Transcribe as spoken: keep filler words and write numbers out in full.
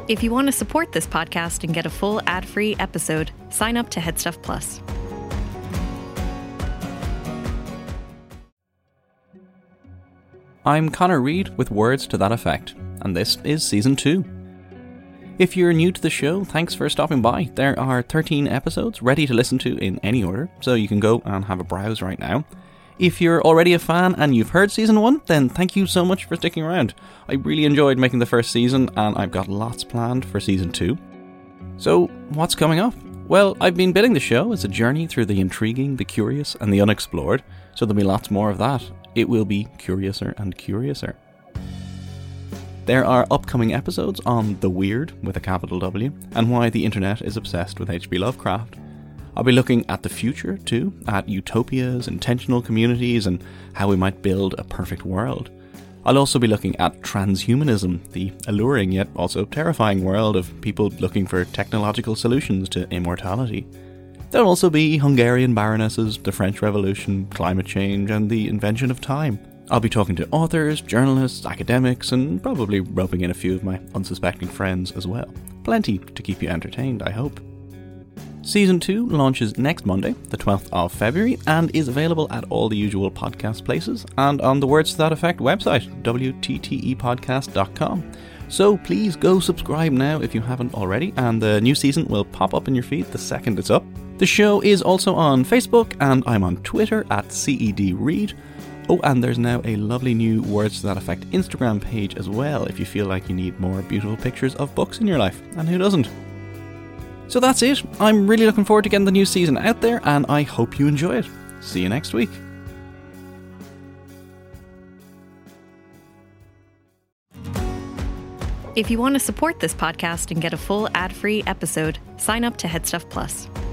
If you want to support this podcast and get a full ad-free episode, sign up to Headstuff Plus. I'm Connor Reid with Words to That Effect, and this is Season two. If you're new to the show, thanks for stopping by. There are thirteen episodes ready to listen to in any order, so you can go and have a browse right now. If you're already a fan and you've heard Season one, then thank you so much for sticking around. I really enjoyed making the first season, and I've got lots planned for Season two. So, what's coming up? Well, I've been billing the show as a journey through the intriguing, the curious, and the unexplored, so there'll be lots more of that. It will be curiouser and curiouser. There are upcoming episodes on the weird, with a capital W, and why the internet is obsessed with H P Lovecraft. I'll be looking at the future too, at utopias, intentional communities, and how we might build a perfect world. I'll also be looking at transhumanism, the alluring yet also terrifying world of people looking for technological solutions to immortality. There'll also be Hungarian baronesses, the French Revolution, climate change, and the invention of time. I'll be talking to authors, journalists, academics, and probably roping in a few of my unsuspecting friends as well. Plenty to keep you entertained, I hope. Season two launches next Monday, the twelfth of February, and is available at all the usual podcast places and on the Words to That Effect website, w t t e podcast dot com. So please go subscribe now if you haven't already, and the new season will pop up in your feed the second it's up. The show is also on Facebook, and I'm on Twitter at C E D Reid. Oh, and there's now a lovely new Words to That Effect Instagram page as well, if you feel like you need more beautiful pictures of books in your life, and who doesn't? So that's it. I'm really looking forward to getting the new season out there, and I hope you enjoy it. See you next week. If you want to support this podcast and get a full ad-free episode, sign up to Headstuff Plus.